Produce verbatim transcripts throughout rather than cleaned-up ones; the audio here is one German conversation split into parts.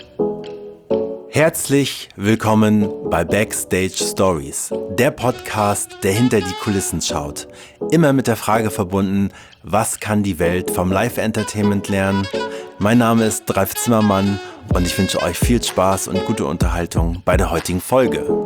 Herzlich willkommen bei Backstage Stories, der Podcast, der hinter die Kulissen schaut. Immer mit der Frage verbunden, was kann die Welt vom Live-Entertainment lernen? Mein Name ist Ralf Zimmermann und ich wünsche euch viel Spaß und gute Unterhaltung bei der heutigen Folge.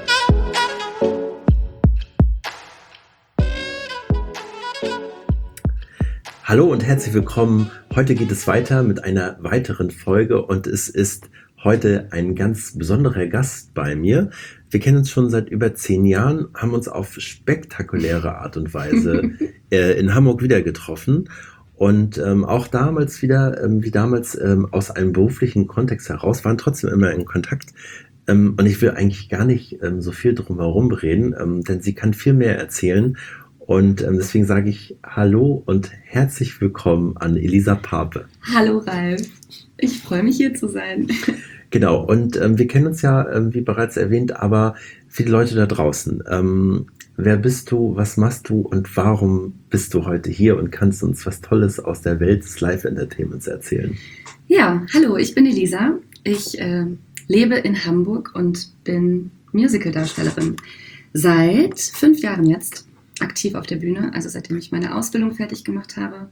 Hallo und herzlich willkommen. Heute geht es weiter mit einer weiteren Folge und es ist heute ein ganz besonderer Gast bei mir. Wir kennen uns schon seit über zehn Jahren, haben uns auf spektakuläre Art und Weise äh, in Hamburg wieder getroffen und ähm, auch damals wieder, ähm, wie damals ähm, aus einem beruflichen Kontext heraus, waren trotzdem immer in Kontakt. Ähm, und ich will eigentlich gar nicht ähm, so viel drum herum reden, ähm, denn sie kann viel mehr erzählen. Und ähm, deswegen sage ich Hallo und herzlich willkommen an Elisa Pape. Hallo Ralf, ich freue mich hier zu sein. Genau, und ähm, wir kennen uns ja, ähm, wie bereits erwähnt, aber für die Leute da draußen. Ähm, wer bist du, was machst du und warum bist du heute hier und kannst uns was Tolles aus der Welt des Live-Entertainments erzählen? Ja, hallo, ich bin Elisa. Ich äh, lebe in Hamburg und bin Musical-Darstellerin. Seit fünf Jahren jetzt. Aktiv auf der Bühne, also seitdem ich meine Ausbildung fertig gemacht habe.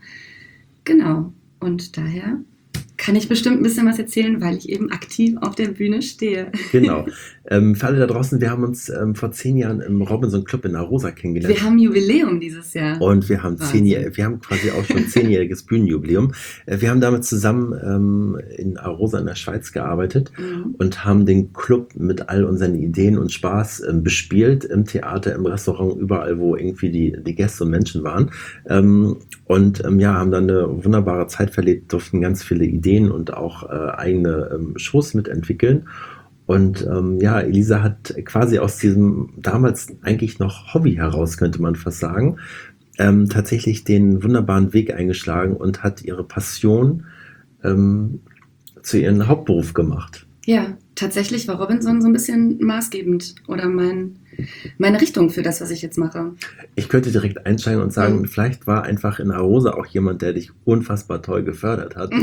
Genau, und daher kann ich bestimmt ein bisschen was erzählen, weil ich eben aktiv auf der Bühne stehe. Genau. Ähm, für alle da draußen, wir haben uns ähm, vor zehn Jahren im Robinson Club in Arosa kennengelernt. Wir haben Jubiläum dieses Jahr. Und wir haben, zehn Jahr, wir haben quasi auch schon zehnjähriges Bühnenjubiläum. Äh, wir haben damals zusammen ähm, in Arosa in der Schweiz gearbeitet mhm. und haben den Club mit all unseren Ideen und Spaß ähm, bespielt, im Theater, im Restaurant, überall, wo irgendwie die, die Gäste und Menschen waren. Ähm, und ähm, ja, haben dann eine wunderbare Zeit verlebt, durften ganz viele Ideen und auch äh, eigene ähm, Shows mitentwickeln. Und ähm, ja, Elisa hat quasi aus diesem damals eigentlich noch Hobby heraus, könnte man fast sagen, ähm, tatsächlich den wunderbaren Weg eingeschlagen und hat ihre Passion ähm, zu ihrem Hauptberuf gemacht. Ja, tatsächlich war Robinson so ein bisschen maßgebend oder mein, meine Richtung für das, was ich jetzt mache. Ich könnte direkt einsteigen und sagen, mhm. vielleicht war einfach in Arosa auch jemand, der dich unfassbar toll gefördert hat.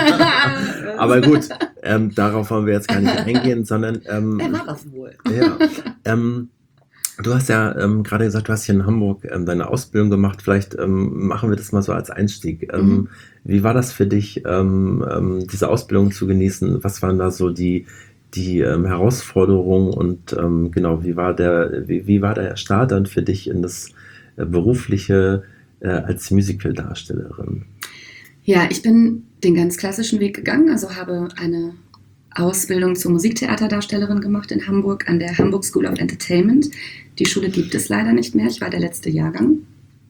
Aber gut, ähm, darauf wollen wir jetzt gar nicht eingehen, sondern... Ähm, er war das wohl. Ja, ähm, du hast ja ähm, gerade gesagt, du hast hier in Hamburg ähm, deine Ausbildung gemacht. Vielleicht ähm, machen wir das mal so als Einstieg. Ähm, mhm. Wie war das für dich, ähm, ähm, diese Ausbildung zu genießen? Was waren da so die, die ähm, Herausforderungen und ähm, genau, wie war der, wie, wie war der Start dann für dich in das äh, berufliche äh, als Musical-Darstellerin? Ja, ich bin den ganz klassischen Weg gegangen, also habe eine Ausbildung zur Musiktheaterdarstellerin gemacht in Hamburg an der Hamburg School of Entertainment. Die Schule gibt es leider nicht mehr, ich war der letzte Jahrgang.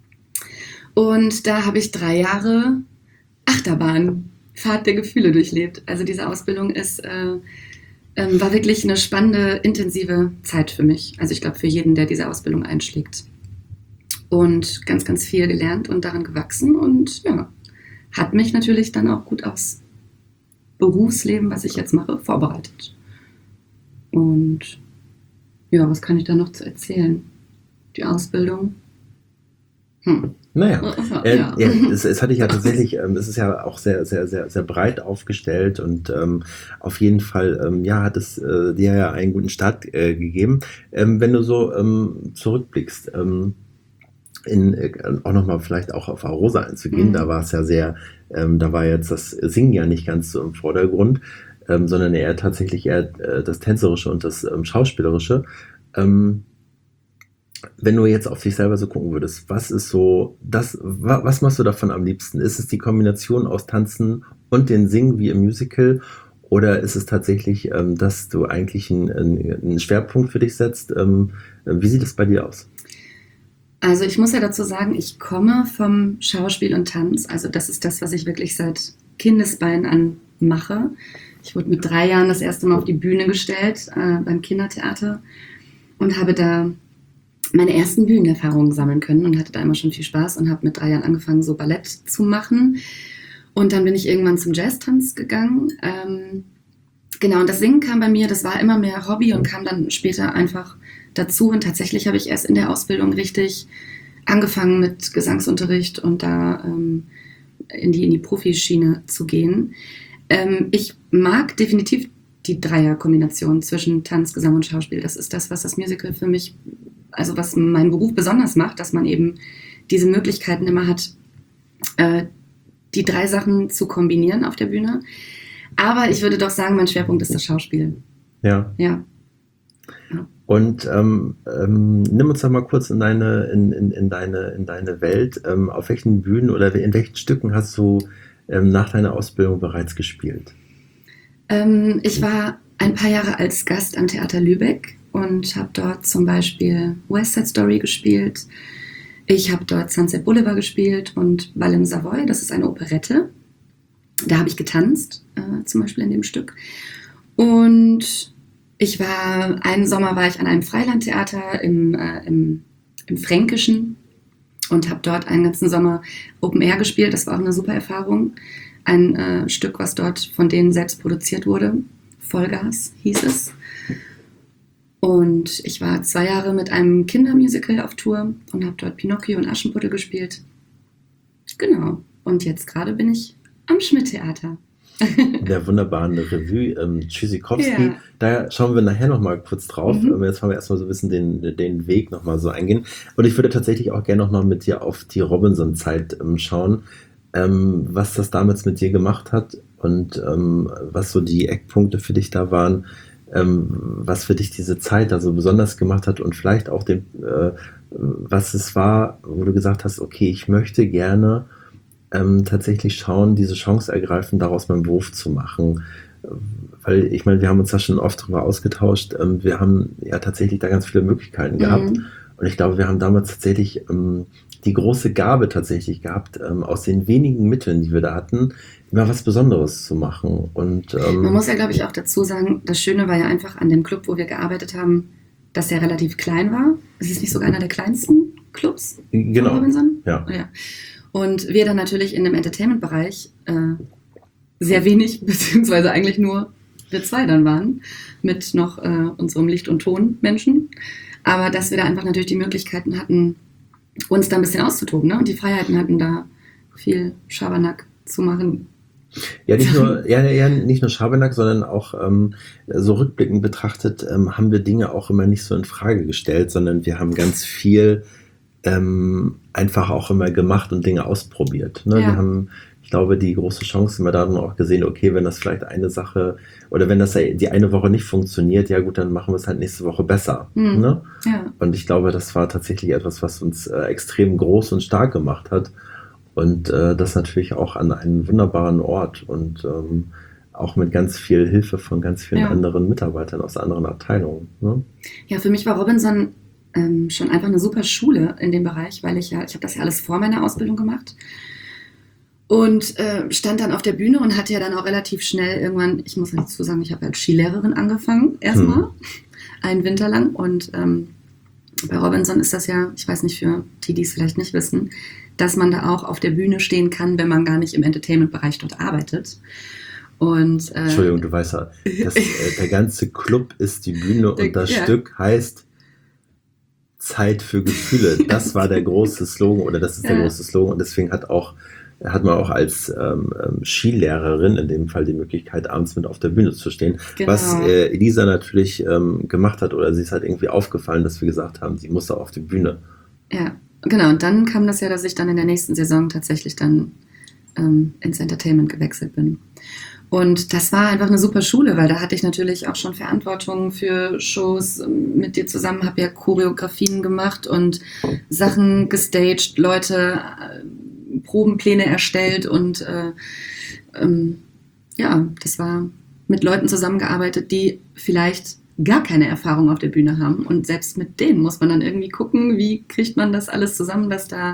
Und da habe ich drei Jahre Achterbahn, Fahrt der Gefühle durchlebt. Also diese Ausbildung ist, äh, äh, war wirklich eine spannende, intensive Zeit für mich. Also ich glaube für jeden, der diese Ausbildung einschlägt. Und ganz, ganz viel gelernt und daran gewachsen und ja, hat mich natürlich dann auch gut aufs Berufsleben, was ich jetzt mache, vorbereitet. Und ja, was kann ich da noch zu erzählen? Die Ausbildung? Hm. Naja, äh, ja. Ja, es, es hatte ich ja tatsächlich, ähm, es ist ja auch sehr, sehr, sehr, sehr breit aufgestellt und ähm, auf jeden Fall, ähm, ja, hat es äh, dir ja einen guten Start äh, gegeben. Ähm, wenn du so ähm, zurückblickst, ähm, in, äh, auch nochmal vielleicht auch auf Arosa einzugehen, mhm. da war es ja sehr, ähm, da war jetzt das Singen ja nicht ganz so im Vordergrund, ähm, sondern eher tatsächlich eher äh, das Tänzerische und das ähm, Schauspielerische. Ähm, Wenn du jetzt auf dich selber so gucken würdest, was ist so, das, wa, was machst du davon am liebsten? Ist es die Kombination aus Tanzen und den Singen wie im Musical? Oder ist es tatsächlich, ähm, dass du eigentlich einen, einen Schwerpunkt für dich setzt? Ähm, wie sieht es bei dir aus? Also ich muss ja dazu sagen, ich komme vom Schauspiel und Tanz. Also das ist das, was ich wirklich seit Kindesbeinen an mache. Ich wurde mit drei Jahren das erste Mal auf die Bühne gestellt äh, beim Kindertheater und habe da meine ersten Bühnenerfahrungen sammeln können und hatte da immer schon viel Spaß und habe mit drei Jahren angefangen, so Ballett zu machen. Und dann bin ich irgendwann zum Jazztanz gegangen. Ähm, genau, und das Singen kam bei mir, das war immer mehr Hobby und kam dann später einfach dazu. Und tatsächlich habe ich erst in der Ausbildung richtig angefangen mit Gesangsunterricht und da ähm, in die, in die Profischiene zu gehen. Ähm, ich mag definitiv die Dreierkombination zwischen Tanz, Gesang und Schauspiel. Das ist das, was das Musical für mich, also was meinen Beruf besonders macht, dass man eben diese Möglichkeiten immer hat, äh, die drei Sachen zu kombinieren auf der Bühne. Aber ich würde doch sagen, mein Schwerpunkt ist das Schauspiel. Ja. Ja. ja. Und ähm, ähm, nimm uns doch mal kurz in deine, in, in, in deine, in deine Welt. Ähm, auf welchen Bühnen oder in welchen Stücken hast du ähm, nach deiner Ausbildung bereits gespielt? Ähm, ich war ein paar Jahre als Gast am Theater Lübeck und habe dort zum Beispiel West Side Story gespielt. Ich habe dort Sunset Boulevard gespielt und Bal im Savoy, das ist eine Operette. Da habe ich getanzt, äh, zum Beispiel in dem Stück. Und ich war, einen Sommer war ich an einem Freilandtheater im, äh, im, im Fränkischen und habe dort einen ganzen Sommer Open Air gespielt. Das war auch eine super Erfahrung. Ein äh, Stück, was dort von denen selbst produziert wurde. Vollgas hieß es. Und ich war zwei Jahre mit einem Kindermusical auf Tour und habe dort Pinocchio und Aschenputtel gespielt. Genau. Und jetzt gerade bin ich am Schmidt-Theater. Der wunderbaren Revue ähm, Tschüssikowski. Ja. Da schauen wir nachher nochmal kurz drauf. Mhm. Jetzt wollen wir erstmal so ein bisschen den, den Weg nochmal so eingehen. Und ich würde tatsächlich auch gerne nochmal mit dir auf die Robinson-Zeit ähm, schauen, ähm, was das damals mit dir gemacht hat und ähm, was so die Eckpunkte für dich da waren, ähm, was für dich diese Zeit da so besonders gemacht hat und vielleicht auch den, äh, was es war, wo du gesagt hast, okay, ich möchte gerne Ähm, tatsächlich schauen, diese Chance ergreifen, daraus meinen Beruf zu machen. Weil ich meine, wir haben uns da schon oft drüber ausgetauscht. Ähm, wir haben ja tatsächlich da ganz viele Möglichkeiten gehabt. Mhm. Und ich glaube, wir haben damals tatsächlich ähm, die große Gabe tatsächlich gehabt, ähm, aus den wenigen Mitteln, die wir da hatten, immer was Besonderes zu machen. Und, ähm, Man muss ja, glaube ich, auch dazu sagen, das Schöne war ja einfach an dem Club, wo wir gearbeitet haben, dass der relativ klein war. Es ist nicht sogar einer der kleinsten Clubs genau. von Robinson. Ja. ja. Und wir dann natürlich in dem Entertainment-Bereich äh, sehr wenig, beziehungsweise eigentlich nur wir zwei dann waren, mit noch äh, unserem Licht- und Ton-Menschen. Aber dass wir da einfach natürlich die Möglichkeiten hatten, uns da ein bisschen auszutoben, ne? Und die Freiheiten hatten, da viel Schabernack zu machen. Ja, nicht nur, ja, ja, nicht nur Schabernack, sondern auch ähm, so rückblickend betrachtet ähm, haben wir Dinge auch immer nicht so in Frage gestellt, sondern wir haben ganz viel Ähm, einfach auch immer gemacht und Dinge ausprobiert. Ne? Ja. Wir haben, ich glaube, die große Chance immer darin auch gesehen, okay, wenn das vielleicht eine Sache oder wenn das die eine Woche nicht funktioniert, ja gut, dann machen wir es halt nächste Woche besser. Mhm. Ne? Ja. Und ich glaube, das war tatsächlich etwas, was uns äh, extrem groß und stark gemacht hat und äh, das natürlich auch an einem wunderbaren Ort und ähm, auch mit ganz viel Hilfe von ganz vielen ja. anderen Mitarbeitern aus anderen Abteilungen. Ne? Ja, für mich war Robinson Ähm, schon einfach eine super Schule in dem Bereich, weil ich ja, ich habe das ja alles vor meiner Ausbildung gemacht und äh, stand dann auf der Bühne und hatte ja dann auch relativ schnell irgendwann, ich muss dazu sagen, ich habe als Skilehrerin angefangen, erstmal, hm. einen Winter lang und ähm, bei Robinson ist das ja, ich weiß nicht, für die, die es vielleicht nicht wissen, dass man da auch auf der Bühne stehen kann, wenn man gar nicht im Entertainment-Bereich dort arbeitet. Und, äh, Entschuldigung, du weißt ja, das, äh, der ganze Club ist die Bühne und das ja. Stück heißt Zeit für Gefühle. Das war der große Slogan oder das ist ja. der große Slogan und deswegen hat auch hat man auch als ähm, Skilehrerin in dem Fall die Möglichkeit, abends mit auf der Bühne zu stehen. Genau. Was äh, Elisa natürlich ähm, gemacht hat oder sie ist halt irgendwie aufgefallen, dass wir gesagt haben, sie muss da auf die Bühne. Ja, genau. Und dann kam das ja, dass ich dann in der nächsten Saison tatsächlich dann ähm, ins Entertainment gewechselt bin. Und das war einfach eine super Schule, weil da hatte ich natürlich auch schon Verantwortung für Shows mit dir zusammen, habe ja Choreografien gemacht und Sachen gestaged, Leute äh, Probenpläne erstellt und äh, ähm, ja, das war mit Leuten zusammengearbeitet, die vielleicht gar keine Erfahrung auf der Bühne haben und selbst mit denen muss man dann irgendwie gucken, wie kriegt man das alles zusammen, dass da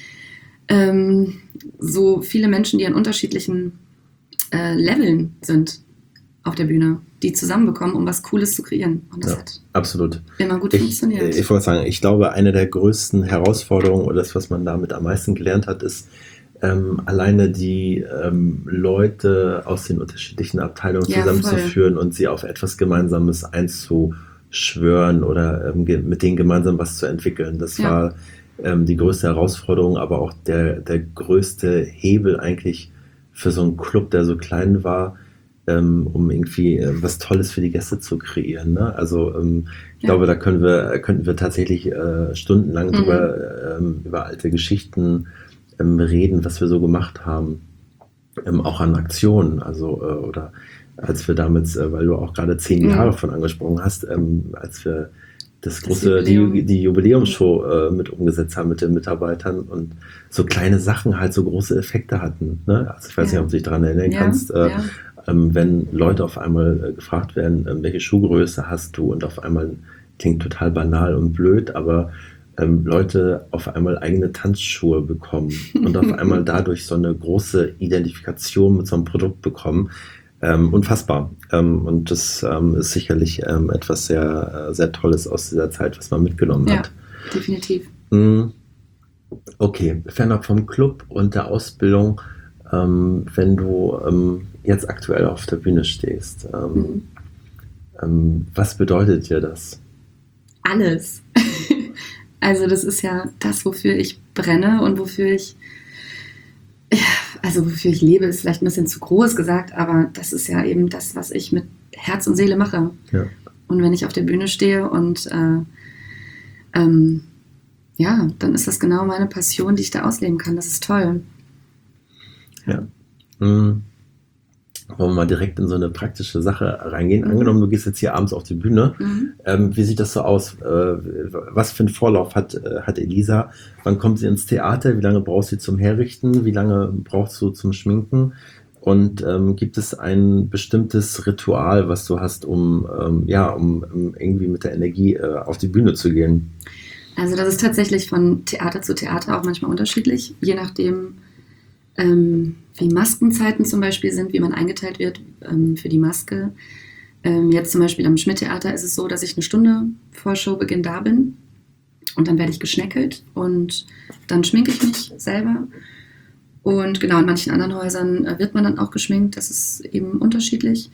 ähm, so viele Menschen, die an unterschiedlichen Äh, Leveln sind auf der Bühne, die zusammenbekommen, um was Cooles zu kreieren. Und das ja, hat absolut. immer gut ich, funktioniert. Ich wollte sagen, ich glaube, eine der größten Herausforderungen oder das, was man damit am meisten gelernt hat, ist ähm, alleine die ähm, Leute aus den unterschiedlichen Abteilungen ja, zusammenzuführen voll. Und sie auf etwas Gemeinsames einzuschwören oder ähm, ge- mit denen gemeinsam was zu entwickeln. Das ja. war ähm, die größte Herausforderung, aber auch der, der größte Hebel eigentlich für so einen Club, der so klein war, ähm, um irgendwie äh, was Tolles für die Gäste zu kreieren. Ne? Also ähm, ich Ja. glaube, da können wir, könnten wir tatsächlich äh, stundenlang Mhm. drüber, ähm, über alte Geschichten ähm, reden, was wir so gemacht haben. Ähm, auch an Aktionen, also äh, oder als wir damals, äh, weil du auch gerade zehn Mhm. Jahre von angesprochen hast, ähm, als wir das Das große, Jubiläum. die, die Jubiläumsshow äh, mit umgesetzt haben mit den Mitarbeitern und so kleine Sachen halt so große Effekte hatten. Ne? Also ich weiß Ja. nicht, ob du dich daran erinnern Ja, kannst, äh, ja. ähm, wenn Leute auf einmal äh, gefragt werden, äh, welche Schuhgröße hast du und auf einmal klingt total banal und blöd, aber ähm, Leute auf einmal eigene Tanzschuhe bekommen und auf einmal dadurch so eine große Identifikation mit so einem Produkt bekommen. Ähm, unfassbar. Ähm, und das ähm, ist sicherlich ähm, etwas sehr, äh, sehr Tolles aus dieser Zeit, was man mitgenommen Ja, hat. definitiv. Mm, Okay, fernab vom Club und der Ausbildung, ähm, wenn du ähm, jetzt aktuell auf der Bühne stehst, ähm, Mhm. ähm, was bedeutet dir das? Alles. Also das ist ja das, wofür ich brenne und wofür ich, ja, also wofür ich lebe, ist vielleicht ein bisschen zu groß gesagt, aber das ist ja eben das, was ich mit Herz und Seele mache. Ja. Und wenn ich auf der Bühne stehe und äh, ähm, ja, dann ist das genau meine Passion, die ich da ausleben kann. Das ist toll. Ja. Mm. Wollen wir mal direkt in so eine praktische Sache reingehen. Mhm. Angenommen, du gehst jetzt hier abends auf die Bühne. Mhm. Ähm, wie sieht das so aus? Äh, was für einen Vorlauf hat, äh, hat Elisa? Wann kommt sie ins Theater? Wie lange brauchst du zum Herrichten? Wie lange brauchst du zum Schminken? Und ähm, gibt es ein bestimmtes Ritual, was du hast, um, ähm, ja, um, um irgendwie mit der Energie äh, auf die Bühne zu gehen? Also das ist tatsächlich von Theater zu Theater auch manchmal unterschiedlich, je nachdem, ähm, wie Maskenzeiten zum Beispiel sind, wie man eingeteilt wird ähm, für die Maske. Ähm, jetzt zum Beispiel am Schmidt-Theater ist es so, dass ich eine Stunde vor Showbeginn da bin und dann werde ich geschneckelt und dann schminke ich mich selber. Und genau, in manchen anderen Häusern äh, wird man dann auch geschminkt, das ist eben unterschiedlich.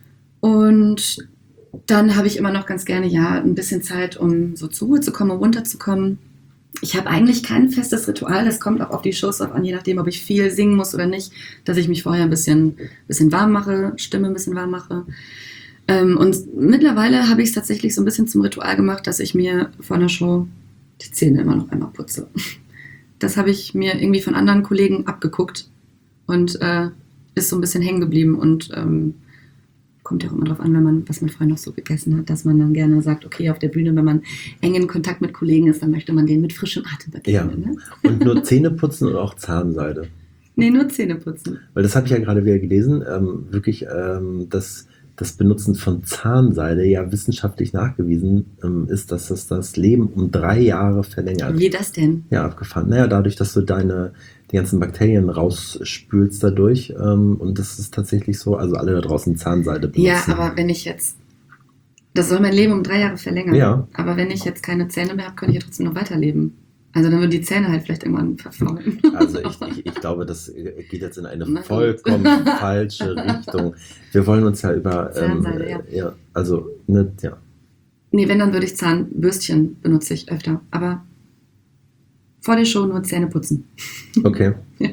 Und dann habe ich immer noch ganz gerne, ja, ein bisschen Zeit, um so zur Ruhe zu kommen, um runterzukommen. Ich habe eigentlich kein festes Ritual, das kommt auch auf die Shows drauf an, je nachdem, ob ich viel singen muss oder nicht, dass ich mich vorher ein bisschen, bisschen warm mache, Stimme ein bisschen warm mache. Ähm, und mittlerweile habe ich es tatsächlich so ein bisschen zum Ritual gemacht, dass ich mir vor einer Show die Zähne immer noch einmal putze. Das habe ich mir irgendwie von anderen Kollegen abgeguckt und äh, ist so ein bisschen hängen geblieben und ähm, kommt ja auch immer drauf an, wenn man, was man vorher noch so gegessen hat, dass man dann gerne sagt, okay, auf der Bühne, wenn man eng in Kontakt mit Kollegen ist, dann möchte man den mit frischem Atem begegnen. Ja. Ne? Und nur Zähne putzen oder auch Zahnseide? Nee, nur Zähne putzen. Weil das habe ich ja gerade wieder gelesen, ähm, wirklich ähm, das, das Benutzen von Zahnseide ja wissenschaftlich nachgewiesen ähm, ist, dass das das Leben um drei Jahre verlängert. Wie das denn? Ja, abgefahren. Naja, dadurch, dass du deine die ganzen Bakterien rausspülst dadurch ähm, und das ist tatsächlich so, also alle da draußen Zahnseide benutzen. Ja, aber wenn ich jetzt, das soll mein Leben um drei Jahre verlängern, Ja. aber wenn ich jetzt keine Zähne mehr habe, kann ich ja trotzdem noch weiterleben. Also dann würden die Zähne halt vielleicht irgendwann verfaulen. Also ich, ich, ich glaube, das geht jetzt in eine Na gut. vollkommen falsche Richtung. Wir wollen uns ja über... Ähm, Zahnseide, ja. ja. Also, ne, ja. Nee, wenn, dann würde ich Zahnbürstchen benutze ich öfter, aber vor der Show nur Zähne putzen. Okay. Ja.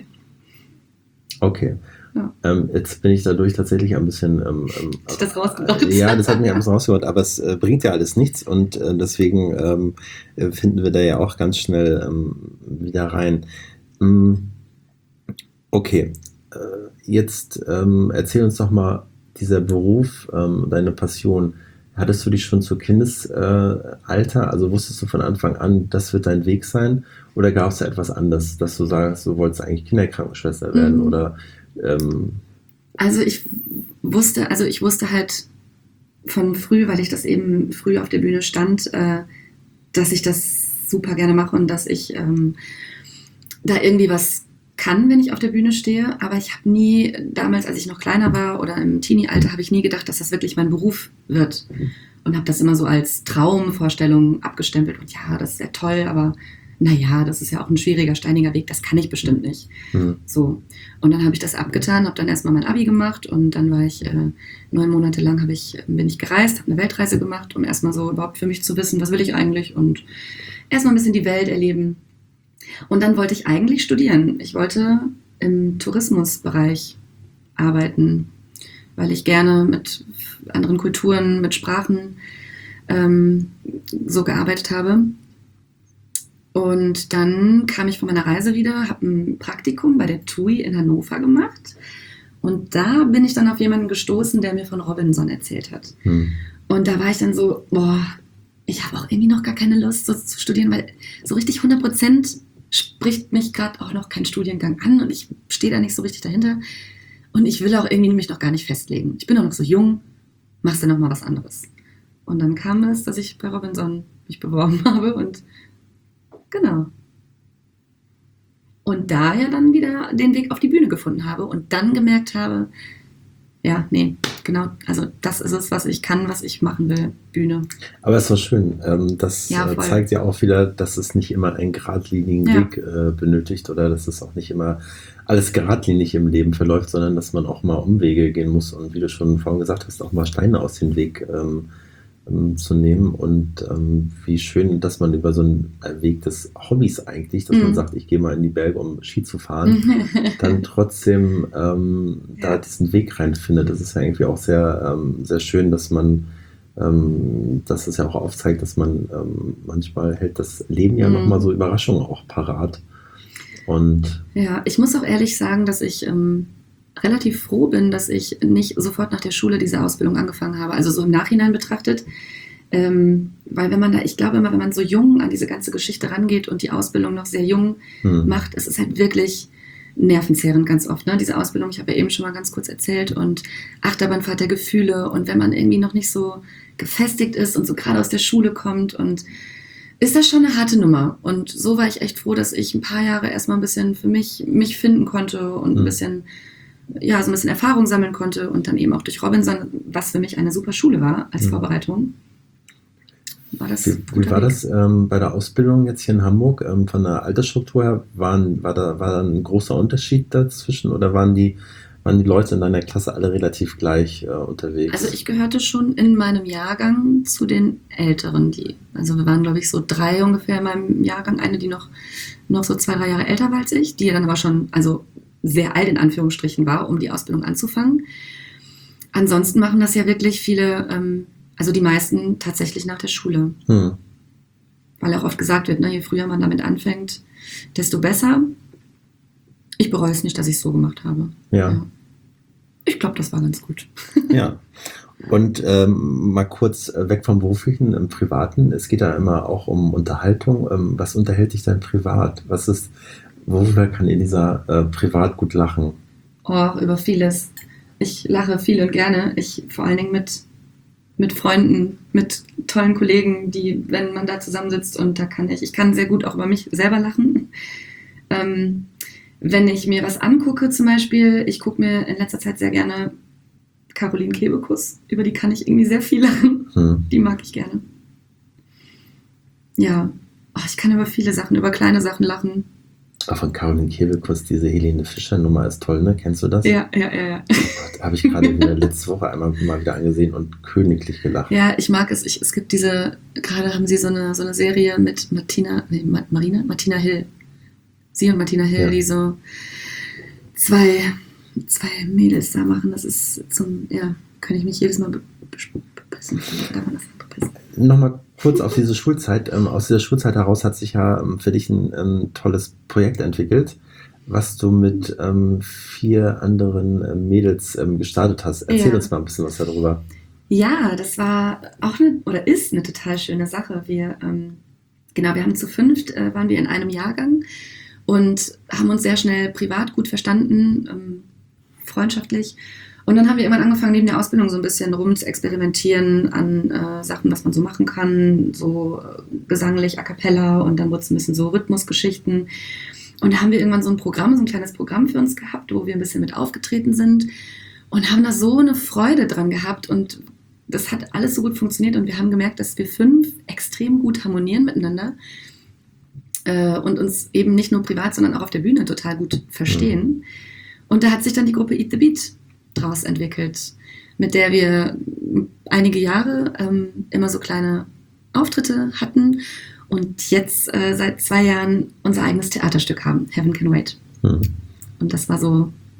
Okay. Ja. Ähm, jetzt bin ich dadurch tatsächlich ein bisschen... Ähm, ähm, Hast du das rausgebracht? Äh, ja, das hat mich ein bisschen rausgehört, aber es äh, bringt ja alles nichts und äh, deswegen ähm, äh, finden wir da ja auch ganz schnell ähm, wieder rein. Mm, okay, äh, jetzt ähm, erzähl uns doch mal, dieser Beruf, ähm, deine Passion, hattest du dich schon zu Kindesalter, äh, also wusstest du von Anfang an, das wird dein Weg sein? Oder gab es da etwas anderes, dass du sagst, du wolltest eigentlich Kinderkrankenschwester werden? Mhm. Oder ähm, Also ich wusste, also ich wusste halt von früh, weil ich das eben früh auf der Bühne stand, äh, dass ich das super gerne mache und dass ich ähm, da irgendwie was kann, wenn ich auf der Bühne stehe. Aber ich habe nie, damals, als ich noch kleiner war oder im Teenie-Alter, habe ich nie gedacht, dass das wirklich mein Beruf wird. Und habe das immer so als Traumvorstellung abgestempelt. Und ja, das ist ja toll, aber naja, das ist ja auch ein schwieriger, steiniger Weg, das kann ich bestimmt nicht. Mhm. So. Und dann habe ich das abgetan, habe dann erstmal mein Abi gemacht und dann war ich äh, neun Monate lang hab ich, bin ich gereist, habe eine Weltreise gemacht, um erstmal so überhaupt für mich zu wissen, was will ich eigentlich und erstmal ein bisschen die Welt erleben. Und dann wollte ich eigentlich studieren. Ich wollte im Tourismusbereich arbeiten. weil ich gerne mit anderen Kulturen, mit Sprachen ähm, so gearbeitet habe. Und dann kam ich von meiner Reise wieder, habe ein Praktikum bei der T U I in Hannover gemacht. Und da bin ich dann auf jemanden gestoßen, der mir von Robinson erzählt hat. Hm. Und da war ich dann so, boah, ich habe auch irgendwie noch gar keine Lust, so zu studieren, weil so richtig hundert Prozent spricht mich gerade auch noch kein Studiengang an und ich stehe da nicht so richtig dahinter. Und ich will auch irgendwie mich noch gar nicht festlegen. Ich bin auch noch so jung, machst du noch mal was anderes. Und dann kam es, dass ich bei Robinson mich beworben habe und genau. Und daher dann wieder den Weg auf die Bühne gefunden habe und dann gemerkt habe, ja, nee, genau, also das ist es, was ich kann, was ich machen will, Bühne. Aber es war schön. Das ja, zeigt ja auch wieder, dass es nicht immer einen geradlinigen ja. Weg äh, benötigt oder dass es auch nicht immer alles geradlinig im Leben verläuft, sondern dass man auch mal Umwege gehen muss und wie du schon vorhin gesagt hast, auch mal Steine aus dem Weg ähm, ähm, zu nehmen und ähm, wie schön, dass man über so einen Weg des Hobbys eigentlich, dass mhm. man sagt, ich gehe mal in die Berge, um Ski zu fahren, dann trotzdem ähm, ja. da diesen Weg reinfindet. Das ist ja irgendwie auch sehr, ähm, sehr schön, dass man ähm, dass es ja auch aufzeigt, dass man ähm, manchmal hält das Leben ja mhm. nochmal so Überraschungen auch parat. Und ja, ich muss auch ehrlich sagen, dass ich ähm, relativ froh bin, dass ich nicht sofort nach der Schule diese Ausbildung angefangen habe. Also so im Nachhinein betrachtet. Ähm, weil wenn man da, ich glaube immer, wenn man so jung an diese ganze Geschichte rangeht und die Ausbildung noch sehr jung hm. macht, es ist halt wirklich nervenzehrend ganz oft. Ne? Diese Ausbildung, ich habe ja eben schon mal ganz kurz erzählt und Achterbahnfahrt der Gefühle und wenn man irgendwie noch nicht so gefestigt ist und so gerade aus der Schule kommt und ist das schon eine harte Nummer. Und so war ich echt froh, dass ich ein paar Jahre erstmal ein bisschen für mich, mich finden konnte und ein bisschen, ja, so ein bisschen Erfahrung sammeln konnte und dann eben auch durch Robinson, was für mich eine super Schule war als mhm. Vorbereitung. War das wie wie war Weg. das ähm, bei der Ausbildung jetzt hier in Hamburg? Ähm, von der Altersstruktur her, waren, war, da, war da ein großer Unterschied dazwischen oder waren die waren die Leute in deiner Klasse alle relativ gleich äh, unterwegs? Also ich gehörte schon in meinem Jahrgang zu den Älteren. Die, also wir waren, glaube ich, so drei ungefähr in meinem Jahrgang. Eine, die noch, noch so zwei, drei Jahre älter war als ich, die dann aber schon also sehr alt in Anführungsstrichen war, um die Ausbildung anzufangen. Ansonsten machen das ja wirklich viele, ähm, also die meisten tatsächlich nach der Schule. Hm. Weil auch oft gesagt wird, ne, je früher man damit anfängt, desto besser. Ich bereue es nicht, dass ich es so gemacht habe. Ja. ja. Ich glaube, das war ganz gut. Ja. Und ähm, mal kurz weg vom Beruflichen, im Privaten. Es geht da immer auch um Unterhaltung. Ähm, was unterhält dich denn privat? Was ist, worüber kann Elisa äh, privat gut lachen? Oh, über vieles. Ich lache viel und gerne. Ich vor allen Dingen mit, mit Freunden, mit tollen Kollegen, die, wenn man da zusammensitzt und da kann ich, ich kann sehr gut auch über mich selber lachen. Ähm, Wenn ich mir was angucke, zum Beispiel, ich gucke mir in letzter Zeit sehr gerne Caroline Kebekus, über die kann ich irgendwie sehr viel lachen. Hm. Die mag ich gerne. Ja, oh, ich kann über viele Sachen, über kleine Sachen lachen. Auch von Caroline Kebekus, diese Helene Fischer-Nummer ist toll, ne? Kennst du das? Ja, ja, ja. ja. Oh, habe ich gerade letzte Woche einmal mal wieder angesehen und königlich gelacht. Ja, ich mag es. Ich, es gibt diese, gerade haben sie so eine, so eine Serie mit Martina, nee, Marina, Martina Hill. Sie und Martina Hill, ja. die so zwei, zwei Mädels da machen. Das ist zum, ja, kann ich mich jedes Mal bepissen. Nochmal kurz auf diese Schulzeit. Ähm, aus dieser Schulzeit heraus hat sich ja ähm, für dich ein, ein tolles Projekt entwickelt, was du mit ähm, vier anderen äh, Mädels ähm, gestartet hast. Erzähl ja. uns mal ein bisschen was darüber. Ja, das war auch eine, oder ist eine total schöne Sache. Wir, ähm, genau, wir haben zu fünft, äh, waren wir in einem Jahrgang und haben uns sehr schnell privat gut verstanden, ähm, freundschaftlich. Und dann haben wir irgendwann angefangen, neben der Ausbildung so ein bisschen rum zu experimentieren an äh, Sachen, was man so machen kann, so äh, gesanglich, a cappella und dann wurde es ein bisschen so Rhythmusgeschichten. Und da haben wir irgendwann so ein Programm, so ein kleines Programm für uns gehabt, wo wir ein bisschen mit aufgetreten sind und haben da so eine Freude dran gehabt und das hat alles so gut funktioniert und wir haben gemerkt, dass wir fünf extrem gut harmonieren miteinander äh, und uns eben nicht nur privat, sondern auch auf der Bühne total gut verstehen. Und da hat sich dann die Gruppe Eat the Beat draus entwickelt, mit der wir einige Jahre ähm, immer so kleine Auftritte hatten und jetzt äh, seit zwei Jahren unser eigenes Theaterstück haben, Heaven Can Wait. Mhm. Und das war so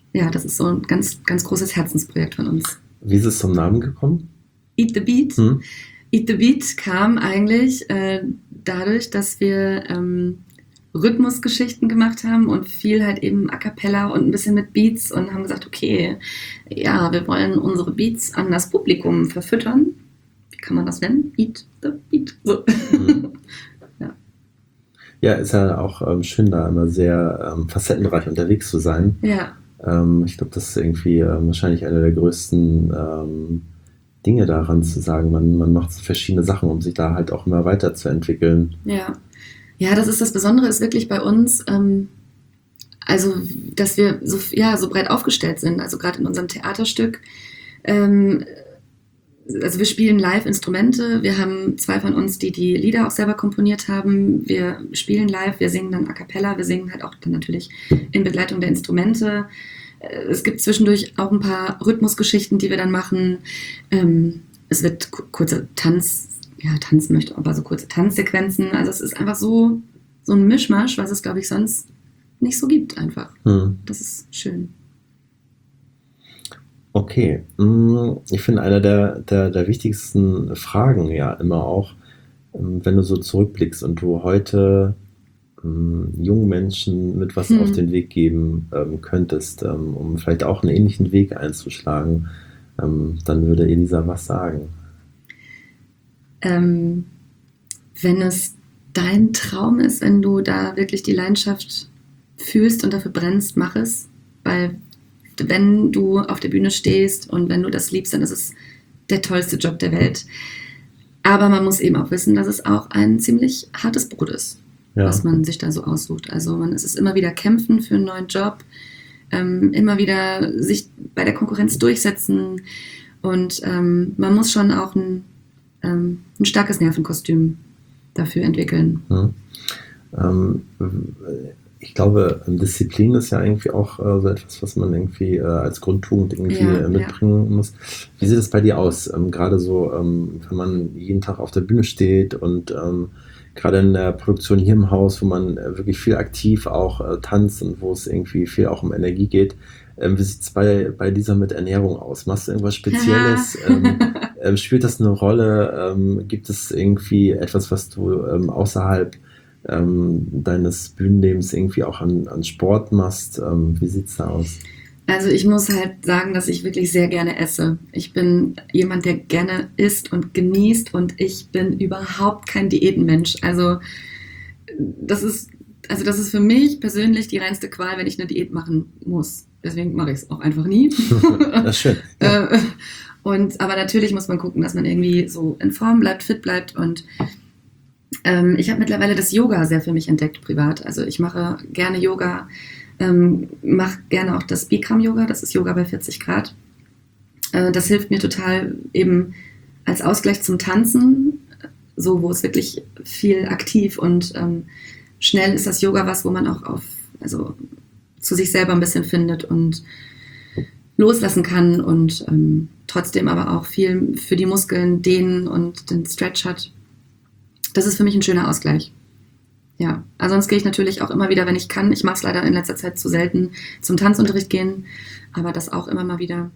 ja, das ist so ein ganz, ganz großes Herzensprojekt von uns. Wie ist es zum Namen gekommen? Eat the Beat. Hm. Eat the Beat kam eigentlich äh, dadurch, dass wir ähm, Rhythmusgeschichten gemacht haben und viel halt eben a cappella und ein bisschen mit Beats und haben gesagt, okay, ja, wir wollen unsere Beats an das Publikum verfüttern. Wie kann man das nennen? Eat the Beat. So. Mhm. Ja. Ja, ist ja auch ähm, schön, da immer sehr ähm, facettenreich unterwegs zu sein. Ja. Ähm, ich glaube, das ist irgendwie ähm, wahrscheinlich eine der größten ähm, Dinge daran zu sagen. Man, man macht verschiedene Sachen, um sich da halt auch immer weiterzuentwickeln. Ja. Ja, das ist das Besondere, ist wirklich bei uns, ähm, also dass wir so, ja, so breit aufgestellt sind. Also gerade in unserem Theaterstück. Ähm, also wir spielen live Instrumente. Wir haben zwei von uns, die die Lieder auch selber komponiert haben. Wir spielen live, wir singen dann a cappella. Wir singen halt auch dann natürlich in Begleitung der Instrumente. Es gibt zwischendurch auch ein paar Rhythmusgeschichten, die wir dann machen. Ähm, es wird kurze Tanz ja, tanzen möchte, aber so kurze Tanzsequenzen. Also es ist einfach so, so ein Mischmasch, was es, glaube ich, sonst nicht so gibt einfach. Hm. Das ist schön. Okay. Ich finde, eine der, der, der wichtigsten Fragen ja immer auch, wenn du so zurückblickst und du heute ähm, jungen Menschen mit was hm. auf den Weg geben ähm, könntest, ähm, um vielleicht auch einen ähnlichen Weg einzuschlagen, ähm, dann würde Elisa was sagen. Ähm, wenn es dein Traum ist, wenn du da wirklich die Leidenschaft fühlst und dafür brennst, mach es. Weil wenn du auf der Bühne stehst und wenn du das liebst, dann ist es der tollste Job der Welt. Aber man muss eben auch wissen, dass es auch ein ziemlich hartes Brot ist, ja. was man sich da so aussucht. Also man es ist immer wieder kämpfen für einen neuen Job, ähm, immer wieder sich bei der Konkurrenz durchsetzen und ähm, man muss schon auch ein ein starkes Nervenkostüm dafür entwickeln. Hm. Ähm, ich glaube, Disziplin ist ja irgendwie auch äh, so etwas, was man irgendwie äh, als Grundtugend irgendwie ja, äh, mitbringen ja. muss. Wie sieht es bei dir aus? Ähm, gerade so, ähm, wenn man jeden Tag auf der Bühne steht und ähm, gerade in der Produktion hier im Haus, wo man äh, wirklich viel aktiv auch äh, tanzt und wo es irgendwie viel auch um Energie geht. Ähm, wie sieht es bei, bei dieser mit Ernährung aus? Machst du irgendwas Spezielles? ähm, ähm, spielt das eine Rolle? Ähm, gibt es irgendwie etwas, was du ähm, außerhalb ähm, deines Bühnenlebens irgendwie auch an, an Sport machst? Ähm, wie sieht es da aus? Also ich muss halt sagen, dass ich wirklich sehr gerne esse. Ich bin jemand, der gerne isst und genießt und ich bin überhaupt kein Diätenmensch. Also das ist, also das ist für mich persönlich die reinste Qual, wenn ich eine Diät machen muss. Deswegen mache ich es auch einfach nie. Das ist schön. Ja. Und, aber natürlich muss man gucken, dass man irgendwie so in Form bleibt, fit bleibt. Und ähm, ich habe mittlerweile das Yoga sehr für mich entdeckt, privat. Also ich mache gerne Yoga, ähm, mache gerne auch das Bikram-Yoga. Das ist Yoga bei vierzig Grad. Äh, das hilft mir total eben als Ausgleich zum Tanzen, so wo es wirklich viel aktiv und ähm, schnell ist das Yoga was, wo man auch auf, also zu sich selber ein bisschen findet und loslassen kann und ähm, trotzdem aber auch viel für die Muskeln dehnen und den Stretch hat. Das ist für mich ein schöner Ausgleich. Ja, ansonsten gehe ich natürlich auch immer wieder, wenn ich kann. Ich mache es leider in letzter Zeit zu selten, zum Tanzunterricht gehen, aber das auch immer mal wieder.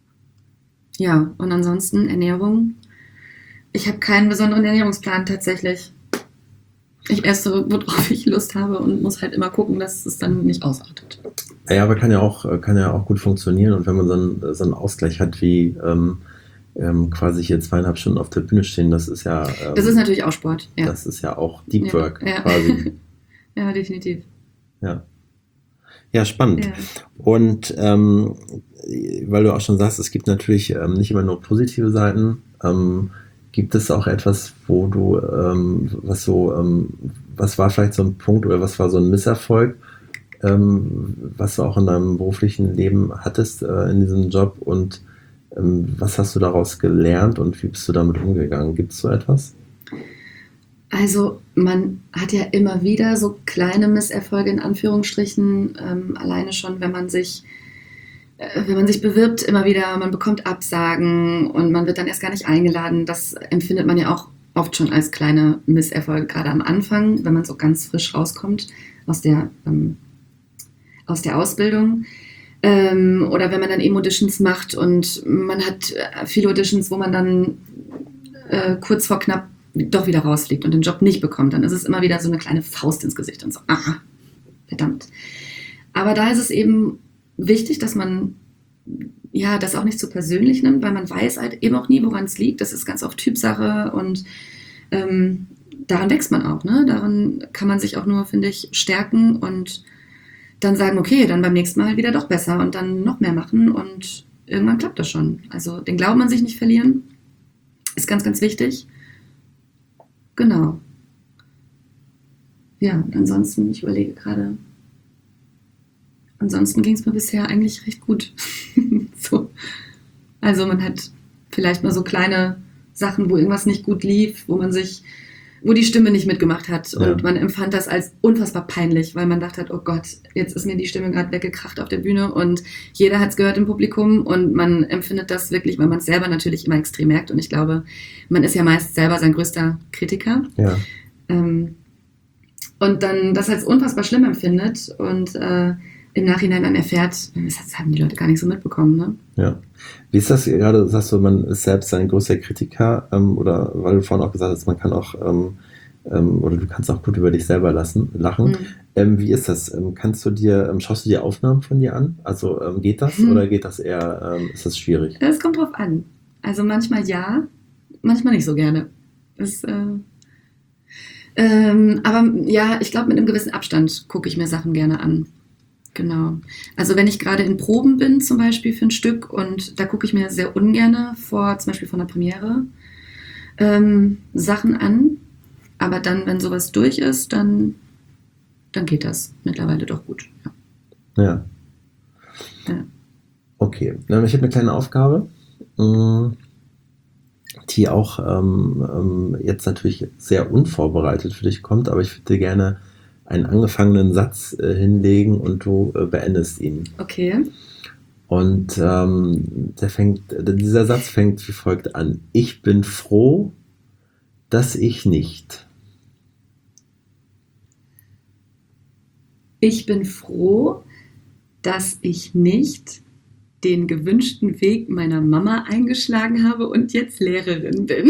Ja, und ansonsten Ernährung. Ich habe keinen besonderen Ernährungsplan tatsächlich. Ich esse, worauf ich Lust habe und muss halt immer gucken, dass es dann nicht ausartet. Ja, aber kann ja auch, kann ja auch gut funktionieren. Und wenn man so einen, so einen Ausgleich hat wie ähm, ähm, quasi hier zweieinhalb Stunden auf der Bühne stehen, das ist ja... Ähm, das ist natürlich auch Sport, ja. Das ist ja auch Deep ja, Work ja. quasi. Ja, definitiv. Ja. Ja, spannend. Ja. Und ähm, weil du auch schon sagst, es gibt natürlich ähm, nicht immer nur positive Seiten. Ähm, gibt es auch etwas, wo du, ähm, was so, ähm, was war vielleicht so ein Punkt oder was war so ein Misserfolg, ähm, was du auch in deinem beruflichen Leben hattest äh, in diesem Job und ähm, was hast du daraus gelernt und wie bist du damit umgegangen? Gibt es so etwas? Also man hat ja immer wieder so kleine Misserfolge in Anführungsstrichen, ähm, alleine schon, wenn man sich äh, wenn man sich bewirbt, immer wieder, man bekommt Absagen und man wird dann erst gar nicht eingeladen. Das empfindet man ja auch oft schon als kleine Misserfolge, gerade am Anfang, wenn man so ganz frisch rauskommt aus der, ähm, aus der Ausbildung. Ähm, oder wenn man dann eben Auditions macht und man hat viele Auditions, wo man dann äh, kurz vor knapp doch wieder rausfliegt und den Job nicht bekommt, dann ist es immer wieder so eine kleine Faust ins Gesicht und so, ah, verdammt. Aber da ist es eben wichtig, dass man ja das auch nicht so persönlich nimmt, weil man weiß halt eben auch nie, woran es liegt. Das ist ganz oft Typsache und ähm, daran wächst man auch. Ne? Daran kann man sich auch nur, finde ich, stärken und dann sagen, okay, dann beim nächsten Mal wieder doch besser und dann noch mehr machen und irgendwann klappt das schon. Also den Glauben an sich nicht verlieren ist ganz, ganz wichtig. Genau. Ja, und ansonsten, ich überlege gerade, ansonsten ging es mir bisher eigentlich recht gut. so. Also man hat vielleicht mal so kleine Sachen, wo irgendwas nicht gut lief, wo man sich, wo die Stimme nicht mitgemacht hat und ja. man empfand das als unfassbar peinlich, weil man dachte hat, oh Gott, jetzt ist mir die Stimme gerade weggekracht auf der Bühne und jeder hat es gehört im Publikum und man empfindet das wirklich, weil man es selber natürlich immer extrem merkt und ich glaube, man ist ja meist selber sein größter Kritiker. Ja. Ähm, und dann das als unfassbar schlimm empfindet und äh, im Nachhinein dann erfährt, das haben die Leute gar nicht so mitbekommen. Ne? Ja. Wie ist das gerade, sagst du, man ist selbst sein größter Kritiker ähm, oder weil du vorhin auch gesagt hast, man kann auch ähm, ähm, oder du kannst auch gut über dich selber lassen, lachen. Mhm. Ähm, wie ist das? Ähm, kannst du dir, ähm, schaust du dir Aufnahmen von dir an? Also ähm, geht das mhm. oder geht das eher, ähm, ist das schwierig? Es kommt drauf an. Also manchmal ja, manchmal nicht so gerne. Das, äh, ähm, aber ja, ich glaube mit einem gewissen Abstand gucke ich mir Sachen gerne an. Genau. Also wenn ich gerade in Proben bin, zum Beispiel für ein Stück, und da gucke ich mir sehr ungerne vor, zum Beispiel vor einer Premiere, ähm, Sachen an. Aber dann, wenn sowas durch ist, dann, dann geht das mittlerweile doch gut. Ja. Ja. ja. Okay. Ich habe eine kleine Aufgabe, die auch ähm, jetzt natürlich sehr unvorbereitet für dich kommt, aber ich würde gerne einen angefangenen Satz äh, hinlegen und du äh, beendest ihn. Okay. Und ähm, der fängt, dieser Satz fängt wie folgt an. Ich bin froh, dass ich nicht. Ich bin froh, dass ich nicht den gewünschten Weg meiner Mama eingeschlagen habe und jetzt Lehrerin bin.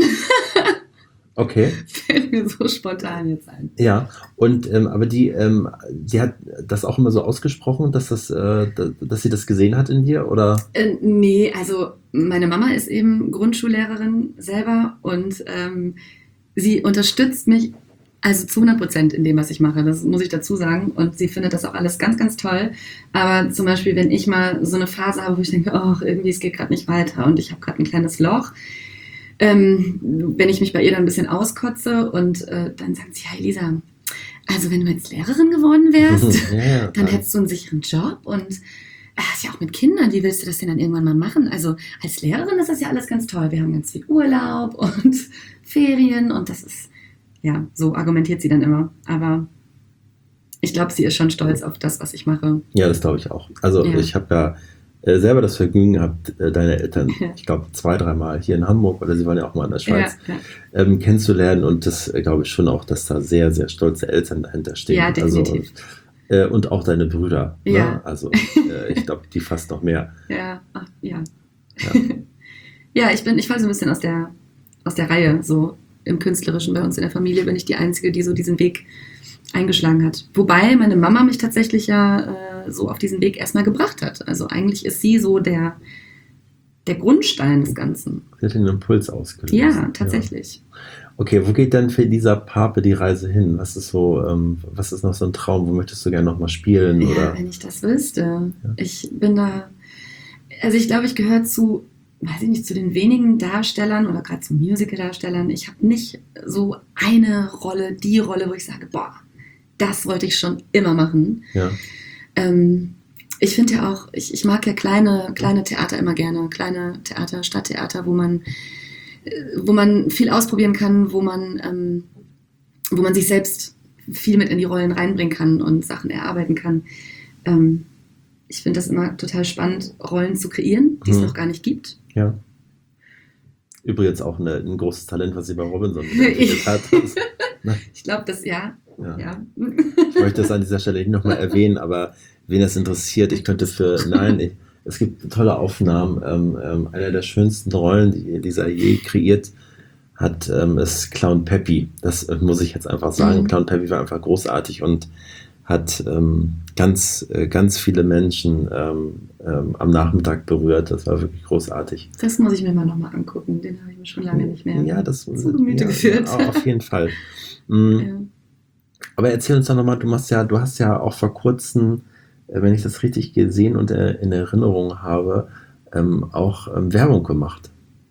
Okay. Fällt mir so spontan jetzt ein. Ja, und ähm, aber die, ähm, die hat das auch immer so ausgesprochen, dass das, äh, dass sie das gesehen hat in dir, oder? Äh, nee, also meine Mama ist eben Grundschullehrerin selber und ähm, sie unterstützt mich also zu hundert Prozent in dem, was ich mache. Das muss ich dazu sagen. Und sie findet das auch alles ganz, ganz toll. Aber zum Beispiel, wenn ich mal so eine Phase habe, wo ich denke, oh, irgendwie es geht gerade nicht weiter und ich habe gerade ein kleines Loch. Ähm, wenn ich mich bei ihr dann ein bisschen auskotze und äh, dann sagt sie, ja Elisa, also wenn du jetzt Lehrerin geworden wärst, ja, ja, dann hättest du einen sicheren Job und äh, hast ja auch mit Kindern, wie willst du das denn dann irgendwann mal machen? Also als Lehrerin ist das ja alles ganz toll, wir haben ganz viel Urlaub und Ferien und das ist, ja, so argumentiert sie dann immer, aber ich glaube, sie ist schon stolz auf das, was ich mache. Ja, das glaube ich auch. Also ja. ich habe ja Äh, selber das Vergnügen gehabt, äh, deine Eltern, ich glaube, zwei, dreimal hier in Hamburg, oder sie waren ja auch mal in der Schweiz, ja, ja. Ähm, kennenzulernen und das äh, glaube ich schon auch, dass da sehr, sehr stolze Eltern dahinter stehen. Ja, definitiv. Also, äh, und auch deine Brüder. Ja. Ne? Also äh, ich glaube, die fast noch mehr. Ja, ach, ja. Ja, ja ich bin, ich falle so ein bisschen aus der, aus der Reihe, so im Künstlerischen. Bei uns in der Familie bin ich die Einzige, die so diesen Weg eingeschlagen hat. Wobei meine Mama mich tatsächlich ja äh, so auf diesen Weg erstmal gebracht hat. Also eigentlich ist sie so der, der Grundstein des Ganzen. Sie hat den Impuls ausgelöst. Ja, tatsächlich. Ja. Okay, wo geht denn für Lisa Pape die Reise hin? Was ist so, ähm, was ist noch so ein Traum? Wo möchtest du gerne nochmal spielen? Ja, oder? Wenn ich das wüsste. Ja. Ich bin da, also ich glaube, ich gehöre zu, weiß ich nicht, zu den wenigen Darstellern oder gerade zu Musical-Darstellern. Ich habe nicht so eine Rolle, die Rolle, wo ich sage, boah, das wollte ich schon immer machen. Ja. Ähm, ich finde ja auch, ich, ich mag ja kleine, kleine Theater immer gerne, kleine Theater, Stadttheater, wo man, wo man viel ausprobieren kann, wo man, ähm, wo man sich selbst viel mit in die Rollen reinbringen kann und Sachen erarbeiten kann. Ähm, ich finde das immer total spannend, Rollen zu kreieren, die es hm. noch gar nicht gibt. Ja. Übrigens auch eine, ein großes Talent, was sie bei Robinson entwickelt hat. Das, ich glaube, das, ja. ja. ja. Ich möchte das an dieser Stelle nicht nochmal erwähnen, aber wen das interessiert, ich könnte für, nein, ich, es gibt tolle Aufnahmen. Ähm, ähm, einer der schönsten Rollen, die dieser je kreiert hat, ähm, ist Clown Peppy. Das äh, muss ich jetzt einfach sagen. Mhm. Clown Peppy war einfach großartig und hat ähm, ganz, äh, ganz viele Menschen ähm, ähm, am Nachmittag berührt. Das war wirklich großartig. Das muss ich mir mal nochmal angucken. Den habe ich mir schon lange nicht mehr ja, das, zu Gemüte ja, geführt. Ja, auf jeden Fall. Mhm. Ja. Aber erzähl uns doch nochmal, du machst ja, du hast ja auch vor kurzem, äh, wenn ich das richtig gesehen und äh, in Erinnerung habe, ähm, auch ähm, Werbung gemacht.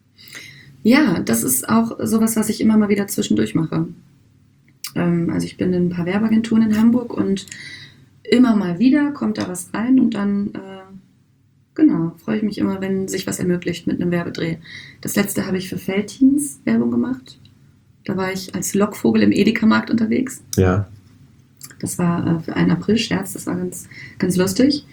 Ja, das ist auch sowas, was ich immer mal wieder zwischendurch mache. Ähm, also ich bin in ein paar Werbeagenturen in Hamburg und immer mal wieder kommt da was rein und dann, äh, genau, freue ich mich immer, wenn sich was ermöglicht mit einem Werbedreh. Das letzte habe ich für Feltins Werbung gemacht. Da war ich als Lockvogel im Edeka-Markt unterwegs. Ja. Das war äh, für einen April-Scherz, das war ganz, ganz lustig.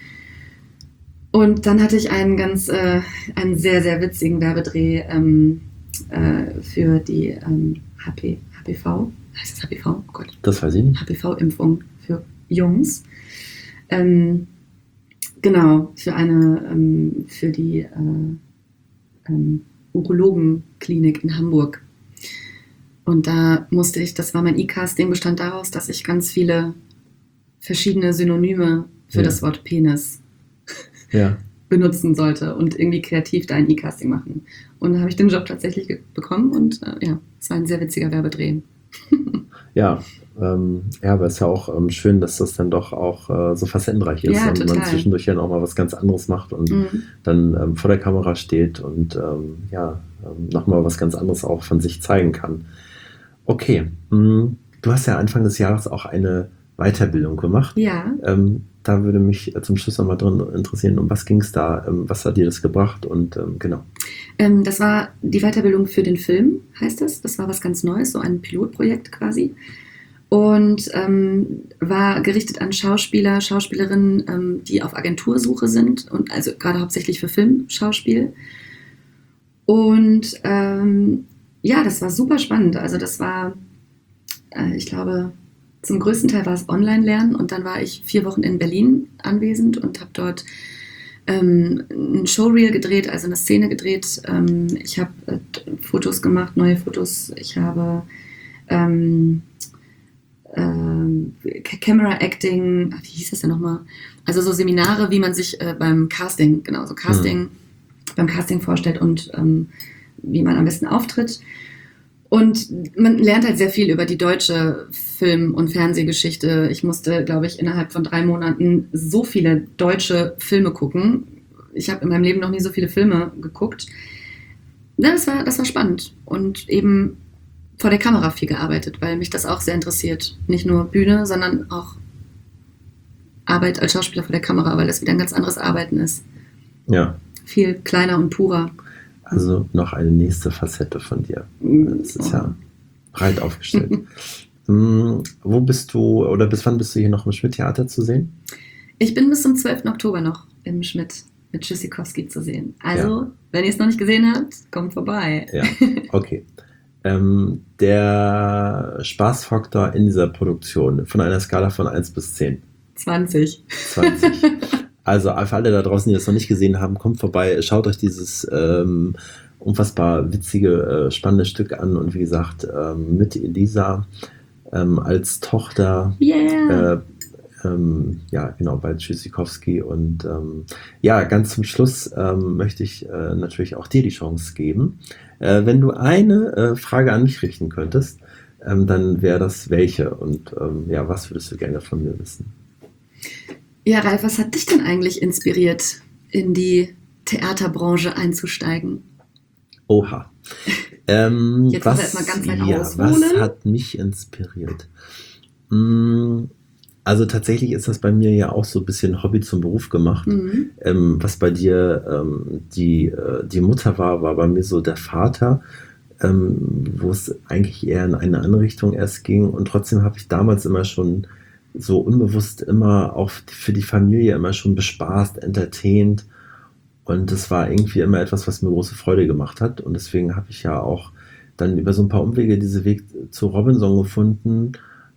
Und dann hatte ich einen ganz, äh, einen sehr, sehr witzigen Werbedreh ähm, äh, für die ähm, H P, H P V. Heißt das H P V? Oh Gott. Das weiß ich nicht. H P V-Impfung für Jungs. Ähm, genau, für eine, ähm, für die äh, ähm, Urologenklinik in Hamburg. Und da musste ich, das war mein E-Casting, bestand daraus, dass ich ganz viele verschiedene Synonyme für ja. das Wort Penis ja. benutzen sollte und irgendwie kreativ da ein E-Casting machen. Und da habe ich den Job tatsächlich ge- bekommen und äh, ja, es war ein sehr witziger Werbedreh. ja, ähm, ja, aber es ist ja auch ähm, schön, dass das dann doch auch äh, so facettenreich ist ja, und total. man zwischendurch dann auch mal was ganz anderes macht und mhm. dann ähm, vor der Kamera steht und ähm, ja, ähm, nochmal was ganz anderes auch von sich zeigen kann. Okay, mh, du hast ja Anfang des Jahres auch eine Weiterbildung gemacht. Ja. Ähm, da würde mich zum Schluss nochmal drin interessieren, um was ging es da, ähm, was hat dir das gebracht und ähm, genau. Ähm, das war die Weiterbildung für den Film, heißt es. Das war was ganz Neues, so ein Pilotprojekt quasi. Und ähm, war gerichtet an Schauspieler, Schauspielerinnen, ähm, die auf Agentursuche sind, und also gerade hauptsächlich für Filmschauspiel. Und ähm, ja, das war super spannend. Also das war, äh, ich glaube, zum größten Teil war es Online-Lernen und dann war ich vier Wochen in Berlin anwesend und habe dort ähm, ein Showreel gedreht, also eine Szene gedreht. Ähm, ich habe äh, Fotos gemacht, neue Fotos. Ich habe ähm, ähm, Camera Acting, wie hieß das denn nochmal? Also so Seminare, wie man sich äh, beim Casting, genau, so Casting, mhm. beim Casting vorstellt und ähm, wie man am besten auftritt. Und man lernt halt sehr viel über die deutsche Film- und Fernsehgeschichte. Ich musste, glaube ich, innerhalb von drei Monaten so viele deutsche Filme gucken. Ich habe in meinem Leben noch nie so viele Filme geguckt. Ja, das war, das war spannend. Und eben vor der Kamera viel gearbeitet, weil mich das auch sehr interessiert. Nicht nur Bühne, sondern auch Arbeit als Schauspieler vor der Kamera, weil das wieder ein ganz anderes Arbeiten ist. Ja. Viel kleiner und purer. Also noch eine nächste Facette von dir. Das ist ja breit aufgestellt. hm, wo bist du, oder bis wann bist du hier noch im Schmidt-Theater zu sehen? Ich bin bis zum zwölften Oktober noch im Schmidt mit Tschüssikowski zu sehen. Also, ja. wenn ihr es noch nicht gesehen habt, kommt vorbei. Ja, okay. ähm, der Spaßfaktor in dieser Produktion von einer Skala von eins bis zehn? zwanzig. zwanzig. Also für alle da draußen, die das noch nicht gesehen haben, kommt vorbei, schaut euch dieses ähm, unfassbar witzige, äh, spannende Stück an und wie gesagt, ähm, mit Elisa ähm, als Tochter, yeah. äh, ähm, ja genau, bei Tschüssikowski und ähm, ja, ganz zum Schluss ähm, möchte ich äh, natürlich auch dir die Chance geben. Äh, wenn du eine äh, Frage an mich richten könntest, ähm, dann wäre das welche und ähm, ja, was würdest du gerne von mir wissen? Ja, Ralf, was hat dich denn eigentlich inspiriert, in die Theaterbranche einzusteigen? Oha. Ähm, Jetzt was, muss er erstmal ganz weit ja, ausholen. Was hat mich inspiriert? Also tatsächlich ist das bei mir ja auch so ein bisschen Hobby zum Beruf gemacht. Mhm. Ähm, was bei dir ähm, die, äh, die Mutter war, war bei mir so der Vater, ähm, wo es eigentlich eher in eine andere Richtung erst ging. Und trotzdem habe ich damals immer schon so unbewusst immer auch für die Familie immer schon bespaßt, entertaint Und das war irgendwie immer etwas, was mir große Freude gemacht hat. Und deswegen habe ich ja auch dann über so ein paar Umwege diesen Weg zu Robinson gefunden.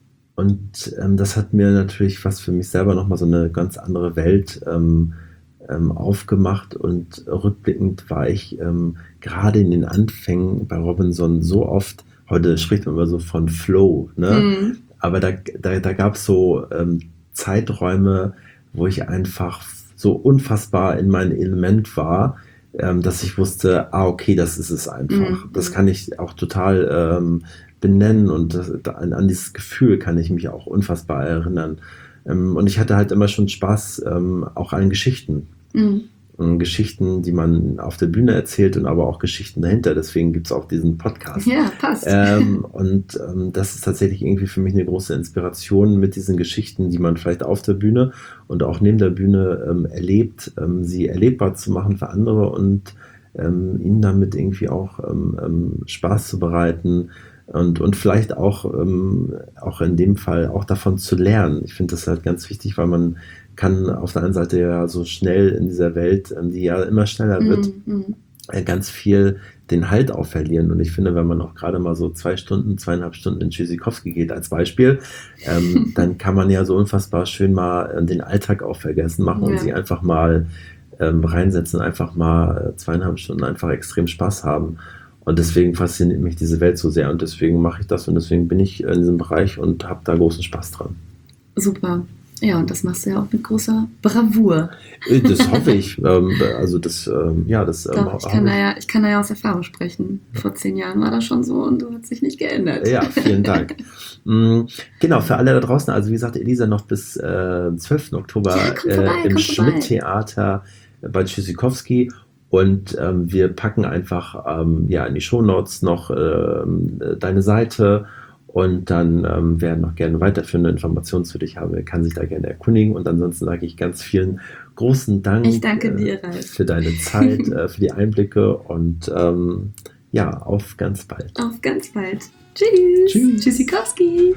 Und ähm, das hat mir natürlich was für mich selber nochmal so eine ganz andere Welt ähm, ähm, aufgemacht. Und rückblickend war ich ähm, gerade in den Anfängen bei Robinson so oft, heute spricht man immer so von Flow, ne? Mhm. Aber da, da, da gab es so ähm, Zeiträume, wo ich einfach so unfassbar in meinem Element war, ähm, dass ich wusste, ah, okay, das ist es einfach. Mhm. Das kann ich auch total ähm, benennen und das, an, an dieses Gefühl kann ich mich auch unfassbar erinnern. Ähm, und ich hatte halt immer schon Spaß ähm, auch an Geschichten. Mhm. Und Geschichten, die man auf der Bühne erzählt und aber auch Geschichten dahinter. Deswegen gibt es auch diesen Podcast. Ja, passt. Ähm, und ähm, das ist tatsächlich irgendwie für mich eine große Inspiration mit diesen Geschichten, die man vielleicht auf der Bühne und auch neben der Bühne ähm, erlebt, ähm, sie erlebbar zu machen für andere und ähm, ihnen damit irgendwie auch ähm, ähm, Spaß zu bereiten. Und, und vielleicht auch, ähm, auch in dem Fall auch davon zu lernen. Ich finde das halt ganz wichtig, weil man kann auf der einen Seite ja so schnell in dieser Welt, ähm, die ja immer schneller wird, mm, äh, ganz viel den Halt auch verlieren. Und ich finde, wenn man auch gerade mal so zwei Stunden, zweieinhalb Stunden in Tschüssikowski geht als Beispiel, ähm, dann kann man ja so unfassbar schön mal äh, den Alltag auch vergessen machen ja. und sich einfach mal ähm, reinsetzen, einfach mal äh, zweieinhalb Stunden einfach extrem Spaß haben. Und deswegen fasziniert mich diese Welt so sehr und deswegen mache ich das und deswegen bin ich in diesem Bereich und habe da großen Spaß dran. Super. Ja, und das machst du ja auch mit großer Bravour. Das hoffe ich. ähm, also das, ähm, ja, das ähm, Doch, ich, kann da ja, ich kann da ja aus Erfahrung sprechen. Vor zehn Jahren war das schon so und du hast sich nicht geändert. Ja, vielen Dank. mhm, genau, für alle da draußen, also wie gesagt, Elisa noch bis äh, zwölften Oktober ja, vorbei, äh, im Schmidt-Theater bei Tschüssikowski. Und ähm, wir packen einfach ähm, ja, in die Shownotes noch ähm, deine Seite und dann ähm, wer noch gerne weiterführende Informationen zu dich haben, kann sich da gerne erkundigen. Und ansonsten sage ich ganz vielen großen Dank ich danke dir, Ralf. für deine Zeit, äh, für die Einblicke und ähm, ja, auf ganz bald. Auf ganz bald. Tschüss. Tschüss. Tschüssikowski.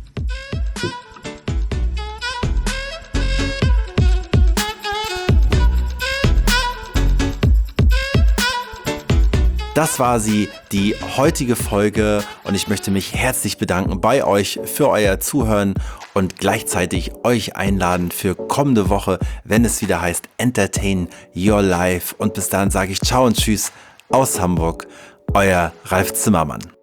Das war sie, die heutige Folge und ich möchte mich herzlich bedanken bei euch für euer Zuhören und gleichzeitig euch einladen für kommende Woche, wenn es wieder heißt Entertain Your Life. Und bis dahin sage ich Ciao und Tschüss aus Hamburg, euer Ralf Zimmermann.